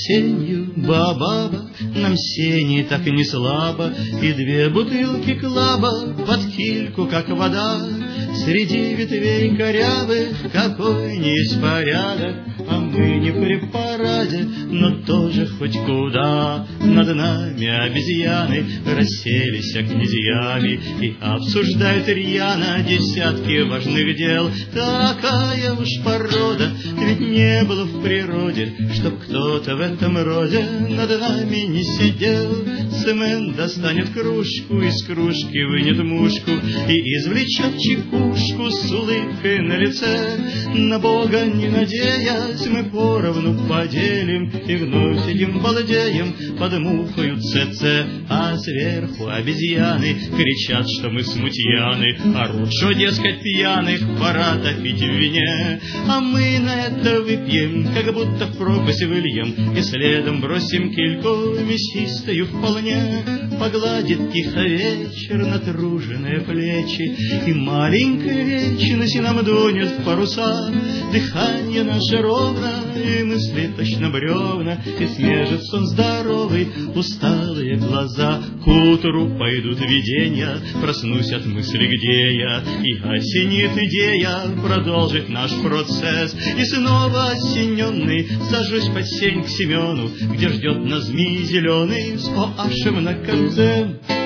осенью баобаба нам сени так и не слабо, и 2 бутылки клаба под кильку, как вода. Среди ветвей корявых какой не есть порядок, а мы не при параде, но тоже хоть куда. Над нами обезьяны расселись князьями и обсуждают рьяно десятки важных дел. Такая уж порода, ведь не было в природе, чтоб кто-то в этом роде над нами не сидел. Семен достанет кружку, из кружки вынет мушку и извлечет чекушку с улыбкой на лице. На Бога не надеясь, мы поровну поделим и вновь сидим балдеем под мухою ЦЦ. А сверху обезьяны кричат, что мы смутьяны, орут, что, дескать, пьяных пора топить в вине. А мы на это выпьем, как будто в пропасть выльем, и следом бросим кильку мясистою вполне. Погладит тихо вечер натруженные плечи, и маленькой вечности нам дунет в паруса. Дыхание наше ровно, и мысли точно бревна, и смежет сон здоровый усталые глаза. К утру пойдут видения, проснусь от мысли, где я, и осенит идея продолжить наш процесс. И снова осененный сажусь под сень к Семену, где ждет нас змей зеленый с оашем на конце.